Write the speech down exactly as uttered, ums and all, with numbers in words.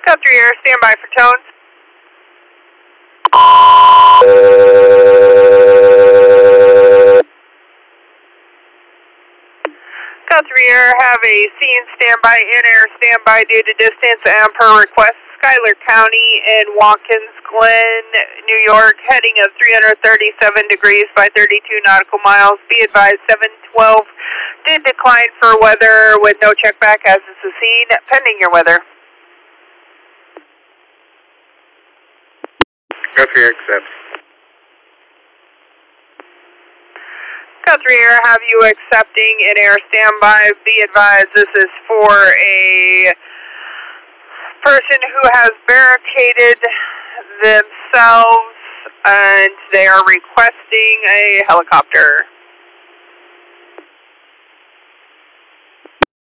Cut three air, stand by for tones. Cut three air, have a scene standby, in air standby due to distance and per request. Schuyler County in Watkins Glen, New York, heading of three hundred thirty-seven degrees by thirty-two nautical miles. Be advised, seven twelve did decline for weather with no check back as is the scene, pending your weather. Cut three air, accept. Cut three air, have you accepting in air standby. Be advised, this is for a person who has barricaded themselves and they are requesting a helicopter.